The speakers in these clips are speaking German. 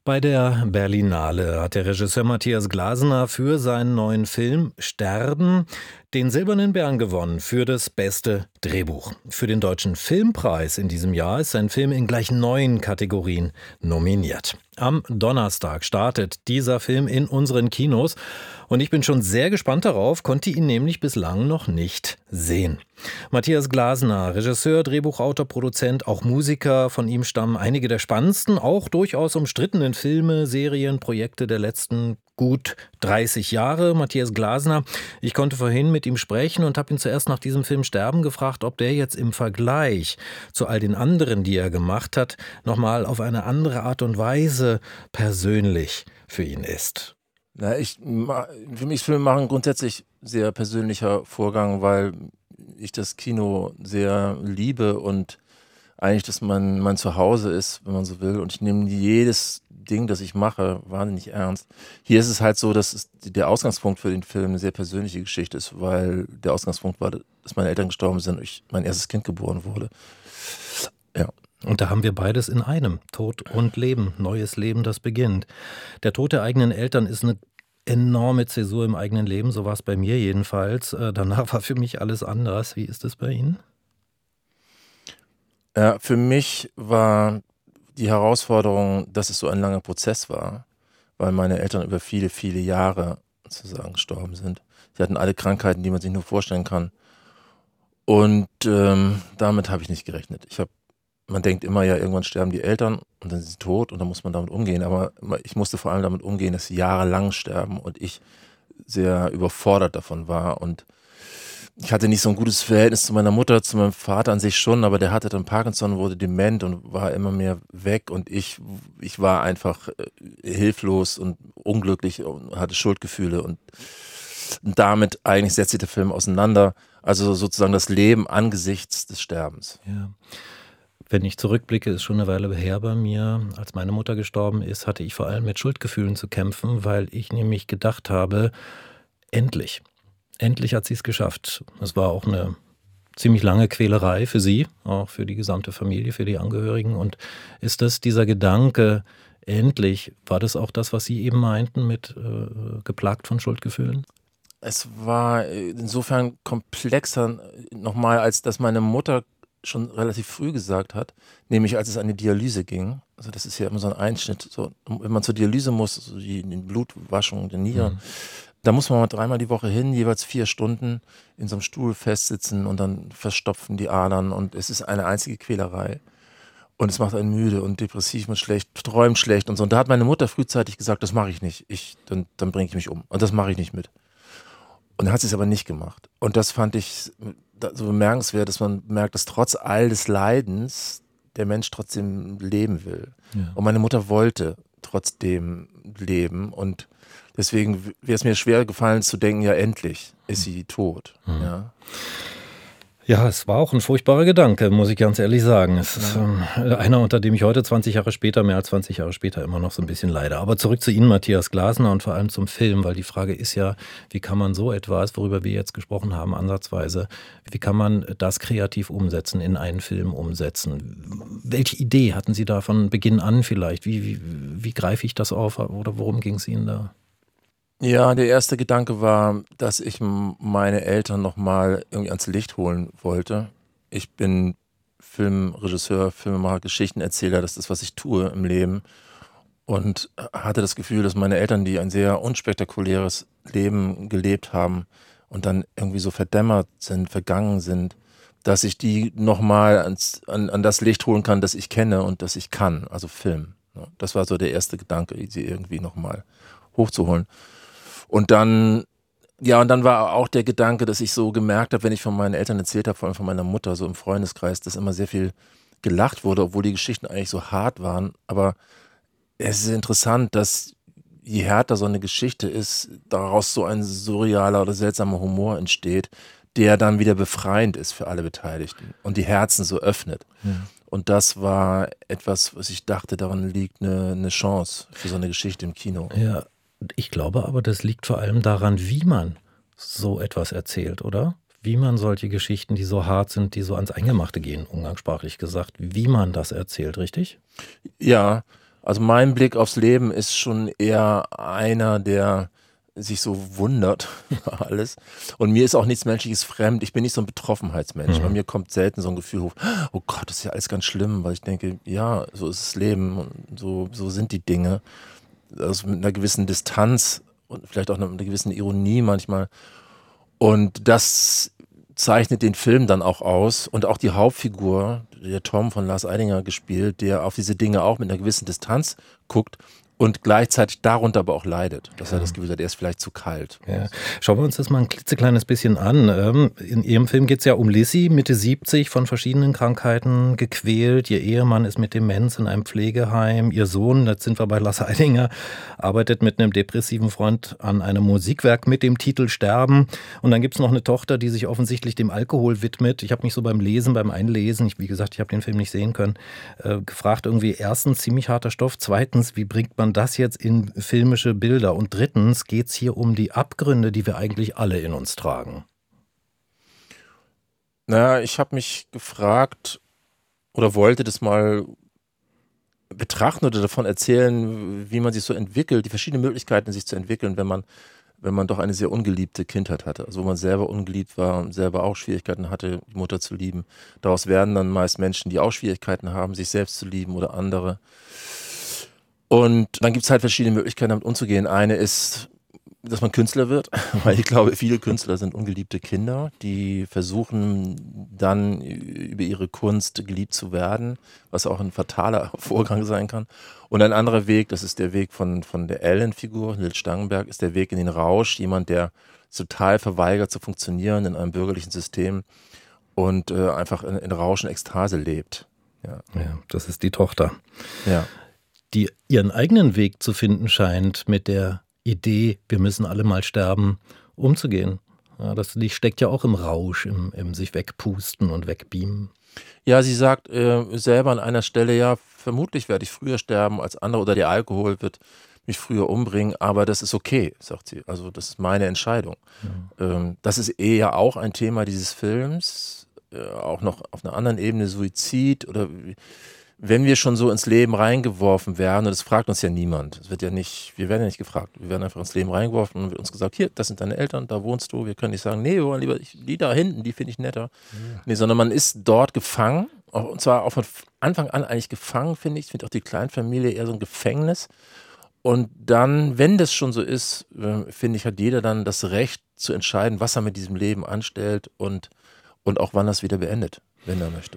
Bei der Berlinale hat der Regisseur Matthias Glasner für seinen neuen Film Sterben den Silbernen Bären gewonnen für das beste Drehbuch. Für den Deutschen Filmpreis in diesem Jahr ist sein Film in gleich 9 Kategorien nominiert. Am Donnerstag startet dieser Film in unseren Kinos und ich bin schon sehr gespannt darauf, konnte ihn nämlich bislang noch nicht sehen. Matthias Glasner, Regisseur, Drehbuchautor, Produzent, auch Musiker. Von ihm stammen einige der spannendsten, auch durchaus umstrittenen Filme, Serien, Projekte der letzten gut 30 Jahre. Matthias Glasner, ich konnte vorhin mit ihm sprechen und habe ihn zuerst nach diesem Film Sterben gefragt, ob der jetzt im Vergleich zu all den anderen, die er gemacht hat, nochmal auf eine andere Art und Weise persönlich für ihn ist. Na, für mich ist Filme machen grundsätzlich sehr persönlicher Vorgang, weil ich das Kino sehr liebe und eigentlich, dass mein Zuhause ist, wenn man so will. Und ich nehme jedes Ding, das ich mache, wahnsinnig ernst. Hier ist es halt so, dass der Ausgangspunkt für den Film eine sehr persönliche Geschichte ist, weil der Ausgangspunkt war, dass meine Eltern gestorben sind und mein erstes Kind geboren wurde. Ja. Und da haben wir beides in einem. Tod und Leben, neues Leben, das beginnt. Der Tod der eigenen Eltern ist eine enorme Zäsur im eigenen Leben, so war es bei mir jedenfalls. Danach war für mich alles anders. Wie ist es bei Ihnen? Ja, für mich war die Herausforderung, dass es so ein langer Prozess war, weil meine Eltern über viele, viele Jahre sozusagen gestorben sind. Sie hatten alle Krankheiten, die man sich nur vorstellen kann. Und damit habe ich nicht gerechnet. Man denkt immer, ja, irgendwann sterben die Eltern und dann sind sie tot und dann muss man damit umgehen. Aber ich musste vor allem damit umgehen, dass sie jahrelang sterben und ich sehr überfordert davon war. Und ich hatte nicht so ein gutes Verhältnis zu meiner Mutter, zu meinem Vater an sich schon, aber der hatte dann Parkinson, wurde dement und war immer mehr weg. Und ich war einfach hilflos und unglücklich und hatte Schuldgefühle. Und damit eigentlich setzt sich der Film auseinander. Also sozusagen das Leben angesichts des Sterbens. Ja. Wenn ich zurückblicke, ist schon eine Weile her bei mir. Als meine Mutter gestorben ist, hatte ich vor allem mit Schuldgefühlen zu kämpfen, weil ich nämlich gedacht habe, endlich hat sie es geschafft. Es war auch eine ziemlich lange Quälerei für sie, auch für die gesamte Familie, für die Angehörigen. Und ist das dieser Gedanke, endlich, war das auch das, was Sie eben meinten mit geplagt von Schuldgefühlen? Es war insofern komplexer nochmal, als dass meine Mutter schon relativ früh gesagt hat, nämlich als es an die Dialyse ging. Also das ist ja immer so ein Einschnitt, so, wenn man zur Dialyse muss, so die Blutwaschung der Nieren, da muss man mal 3-mal die Woche hin, jeweils 4 Stunden in so einem Stuhl festsitzen und dann verstopfen die Adern und es ist eine einzige Quälerei. Und es macht einen müde und depressiv und schlecht, träumt schlecht und so. Und da hat meine Mutter frühzeitig gesagt, das mache ich nicht. Dann bringe ich mich um. Und das mache ich nicht mit. Und dann hat sie es aber nicht gemacht. Und das fand ich so bemerkenswert, dass man merkt, dass trotz all des Leidens der Mensch trotzdem leben will. Ja. Und meine Mutter wollte trotzdem leben. Und deswegen wäre es mir schwer gefallen zu denken, ja endlich ist sie tot. Ja. Ja, es war auch ein furchtbarer Gedanke, muss ich ganz ehrlich sagen. Es ist einer, unter dem ich heute mehr als 20 Jahre später immer noch so ein bisschen leide. Aber zurück zu Ihnen, Matthias Glasner, und vor allem zum Film, weil die Frage ist ja, wie kann man so etwas, worüber wir jetzt gesprochen haben, ansatzweise, wie kann man das kreativ umsetzen, in einen Film umsetzen? Welche Idee hatten Sie da von Beginn an vielleicht? Wie greife ich das auf oder worum ging es Ihnen da? Ja, der erste Gedanke war, dass ich meine Eltern nochmal irgendwie ans Licht holen wollte. Ich bin Filmregisseur, Filmemacher, Geschichtenerzähler, das ist, was ich tue im Leben. Und hatte das Gefühl, dass meine Eltern, die ein sehr unspektakuläres Leben gelebt haben und dann irgendwie so verdämmert sind, vergangen sind, dass ich die nochmal an das Licht holen kann, das ich kenne und das ich kann, also Film. Das war so der erste Gedanke, sie irgendwie nochmal hochzuholen. Und dann war auch der Gedanke, dass ich so gemerkt habe, wenn ich von meinen Eltern erzählt habe, vor allem von meiner Mutter, so im Freundeskreis, dass immer sehr viel gelacht wurde, obwohl die Geschichten eigentlich so hart waren. Aber es ist interessant, dass je härter so eine Geschichte ist, daraus so ein surrealer oder seltsamer Humor entsteht, der dann wieder befreiend ist für alle Beteiligten und die Herzen so öffnet. Ja. Und das war etwas, was ich dachte, daran liegt eine Chance für so eine Geschichte im Kino. Ja. Ich glaube aber, das liegt vor allem daran, wie man so etwas erzählt, oder? Wie man solche Geschichten, die so hart sind, die so ans Eingemachte gehen, umgangssprachlich gesagt, wie man das erzählt, richtig? Ja, Also mein Blick aufs Leben ist schon eher einer, der sich so wundert über alles. Und mir ist auch nichts Menschliches fremd. Ich bin nicht so ein Betroffenheitsmensch. Bei mir kommt selten so ein Gefühl hoch, oh Gott, das ist ja alles ganz schlimm, weil ich denke, ja, so ist das Leben und so sind die Dinge. Also mit einer gewissen Distanz und vielleicht auch einer gewissen Ironie manchmal. Und das zeichnet den Film dann auch aus. Und auch die Hauptfigur, der Tom von Lars Eidinger gespielt, der auf diese Dinge auch mit einer gewissen Distanz guckt und gleichzeitig darunter aber auch leidet, dass er das Gefühl hat, er ist vielleicht zu kalt. Ja. Schauen wir uns das mal ein klitzekleines bisschen an. In Ihrem Film geht es ja um Lissy, Mitte 70, von verschiedenen Krankheiten gequält. Ihr Ehemann ist mit Demenz in einem Pflegeheim. Ihr Sohn, jetzt sind wir bei Lars Eidinger, arbeitet mit einem depressiven Freund an einem Musikwerk mit dem Titel Sterben. Und dann gibt es noch eine Tochter, die sich offensichtlich dem Alkohol widmet. Ich habe mich so beim Einlesen, wie gesagt, ich habe den Film nicht sehen können, gefragt, irgendwie erstens, ziemlich harter Stoff, zweitens, wie bringt man das jetzt in filmische Bilder? Und drittens geht es hier um die Abgründe, die wir eigentlich alle in uns tragen. Naja, ich habe mich gefragt oder wollte das mal betrachten oder davon erzählen, wie man sich so entwickelt, die verschiedenen Möglichkeiten, sich zu entwickeln, wenn man doch eine sehr ungeliebte Kindheit hatte. Also wo man selber ungeliebt war und selber auch Schwierigkeiten hatte, die Mutter zu lieben. Daraus werden dann meist Menschen, die auch Schwierigkeiten haben, sich selbst zu lieben oder andere. Und dann gibt es halt verschiedene Möglichkeiten, damit umzugehen. Eine ist, dass man Künstler wird, weil ich glaube, viele Künstler sind ungeliebte Kinder, die versuchen dann über ihre Kunst geliebt zu werden, was auch ein fataler Vorgang sein kann. Und ein anderer Weg, das ist der Weg von der Ellen-Figur, Nils Stangenberg, ist der Weg in den Rausch, jemand, der total verweigert zu funktionieren in einem bürgerlichen System und einfach in Rausch und Ekstase lebt. Ja, das ist die Tochter. Ja. Die ihren eigenen Weg zu finden scheint, mit der Idee, wir müssen alle mal sterben, umzugehen. Ja, die steckt ja auch im Rausch, im sich wegpusten und wegbeamen. Ja, sie sagt selber an einer Stelle, ja, vermutlich werde ich früher sterben als andere oder der Alkohol wird mich früher umbringen, aber das ist okay, sagt sie. Also das ist meine Entscheidung. Ja. Das ist eher auch ein Thema dieses Films, auch noch auf einer anderen Ebene, Suizid oder wenn wir schon so ins Leben reingeworfen werden, und das fragt uns ja niemand, wir werden ja nicht gefragt, wir werden einfach ins Leben reingeworfen und wird uns gesagt, hier, das sind deine Eltern, da wohnst du, wir können nicht sagen, nee, wir wollen lieber die da hinten, die finde ich netter. Ja. Nee, sondern man ist dort gefangen, und zwar auch von Anfang an eigentlich gefangen, finde ich. Ich finde auch die Kleinfamilie eher so ein Gefängnis. Und dann, wenn das schon so ist, finde ich, hat jeder dann das Recht zu entscheiden, was er mit diesem Leben anstellt und auch wann er es wieder beendet, wenn er möchte.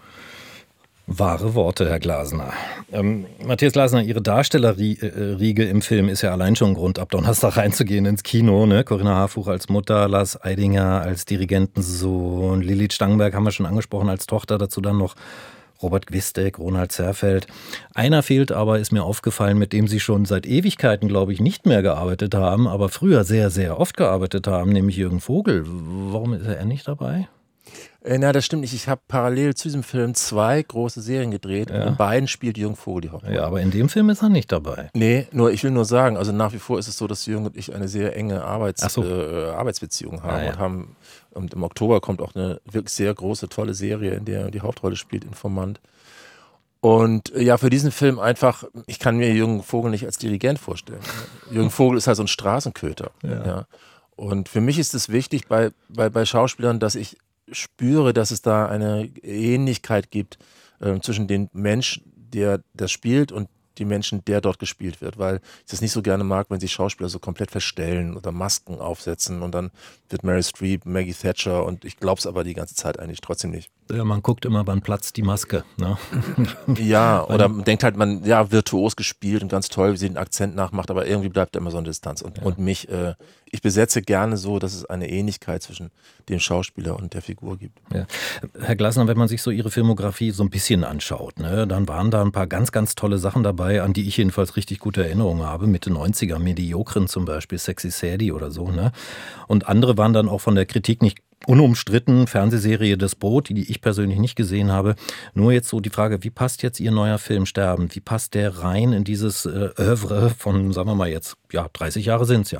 Wahre Worte, Herr Glasner. Matthias Glasner, Ihre Darstellerriege im Film ist ja allein schon ein Grund, ab Donnerstag reinzugehen ins Kino. Ne? Corinna Harfouch als Mutter, Lars Eidinger als Dirigentensohn, Lilith Stangenberg haben wir schon angesprochen als Tochter, dazu dann noch Robert Gwisdek, Ronald Zerfeld. Einer fehlt aber, ist mir aufgefallen, mit dem Sie schon seit Ewigkeiten, glaube ich, nicht mehr gearbeitet haben, aber früher sehr, sehr oft gearbeitet haben, nämlich Jürgen Vogel. Warum ist er nicht dabei? Na, das stimmt nicht. Ich habe parallel zu diesem Film 2 große Serien gedreht. Ja. Und in beiden spielt Jürgen Vogel die Hauptrolle. Ja, aber in dem Film ist er nicht dabei. Nee, ich will nur sagen, also nach wie vor ist es so, dass Jürgen und ich eine sehr enge Arbeitsbeziehung haben. Und im Oktober kommt auch eine wirklich sehr große, tolle Serie, in der er die Hauptrolle spielt, Informant. Und ja, für diesen Film einfach, ich kann mir Jürgen Vogel nicht als Dirigent vorstellen. Jürgen Vogel ist halt so ein Straßenköter. Ja. Und für mich ist es wichtig bei Schauspielern, dass ich spüre, dass es da eine Ähnlichkeit gibt zwischen dem Mensch, der das spielt und dem Menschen, der dort gespielt wird, weil ich das nicht so gerne mag, wenn sich Schauspieler so komplett verstellen oder Masken aufsetzen und dann wird Meryl Streep, Maggie Thatcher und ich glaube es aber die ganze Zeit eigentlich trotzdem nicht. Ja, man guckt immer, wann platzt die Maske. Ne? Ja, oder man denkt halt, virtuos gespielt und ganz toll, wie sie den Akzent nachmacht, aber irgendwie bleibt da immer so eine Distanz. Und mich, ich besetze gerne so, dass es eine Ähnlichkeit zwischen dem Schauspieler und der Figur gibt. Ja. Herr Glasner, wenn man sich so Ihre Filmografie so ein bisschen anschaut, ne, dann waren da ein paar ganz, ganz tolle Sachen dabei, an die ich jedenfalls richtig gute Erinnerungen habe. Mitte 90er, Mediokren zum Beispiel, Sexy Sadie oder so. Ne? Und andere waren dann auch von der Kritik nicht unumstritten, Fernsehserie Das Boot, die ich persönlich nicht gesehen habe. Nur jetzt so die Frage, wie passt jetzt Ihr neuer Film Sterben? Wie passt der rein in dieses Oeuvre von, sagen wir mal jetzt, 30 Jahre sind es ja.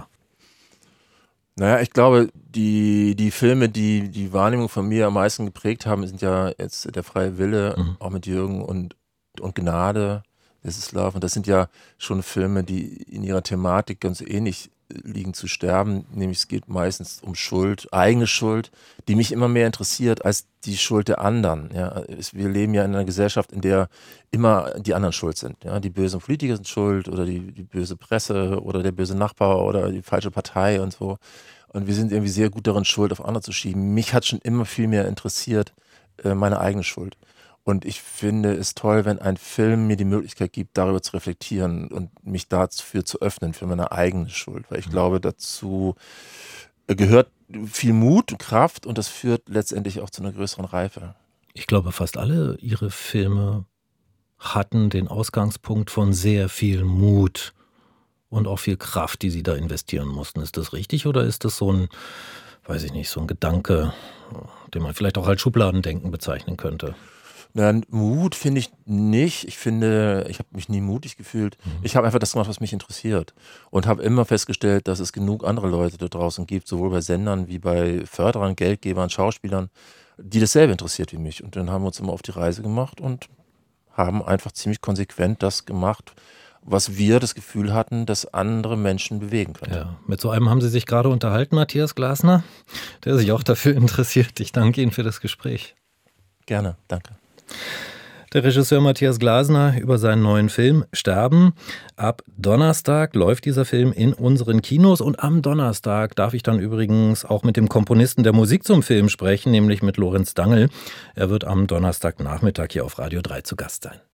Naja, ich glaube, die Filme, die die Wahrnehmung von mir am meisten geprägt haben, sind ja jetzt Der freie Wille, auch mit Jürgen und Gnade, This is Love. Und das sind ja schon Filme, die in ihrer Thematik ganz ähnlich liegen zu sterben. Nämlich es geht meistens um Schuld, eigene Schuld, die mich immer mehr interessiert als die Schuld der anderen. Ja, wir leben ja in einer Gesellschaft, in der immer die anderen schuld sind. Ja, die bösen Politiker sind schuld oder die böse Presse oder der böse Nachbar oder die falsche Partei und so. Und wir sind irgendwie sehr gut darin, Schuld auf andere zu schieben. Mich hat schon immer viel mehr interessiert, meine eigene Schuld. Und ich finde es toll, wenn ein Film mir die Möglichkeit gibt, darüber zu reflektieren und mich dafür zu öffnen, für meine eigene Schuld. Weil ich glaube, dazu gehört viel Mut und Kraft und das führt letztendlich auch zu einer größeren Reife. Ich glaube, fast alle Ihre Filme hatten den Ausgangspunkt von sehr viel Mut und auch viel Kraft, die Sie da investieren mussten. Ist das richtig oder ist das so ein, weiß ich nicht, so ein Gedanke, den man vielleicht auch als Schubladendenken bezeichnen könnte? Na, Mut finde ich nicht. Ich finde, ich habe mich nie mutig gefühlt. Ich habe einfach das gemacht, was mich interessiert. Und habe immer festgestellt, dass es genug andere Leute da draußen gibt, sowohl bei Sendern wie bei Förderern, Geldgebern, Schauspielern, die dasselbe interessiert wie mich. Und dann haben wir uns immer auf die Reise gemacht und haben einfach ziemlich konsequent das gemacht, was wir das Gefühl hatten, dass andere Menschen bewegen können. Ja, mit so einem haben Sie sich gerade unterhalten, Matthias Glasner, der sich auch dafür interessiert. Ich danke Ihnen für das Gespräch. Gerne, danke. Der Regisseur Matthias Glasner über seinen neuen Film Sterben. Ab Donnerstag läuft dieser Film in unseren Kinos und am Donnerstag darf ich dann übrigens auch mit dem Komponisten der Musik zum Film sprechen, nämlich mit Lorenz Dangl. Er wird am Donnerstagnachmittag hier auf Radio 3 zu Gast sein.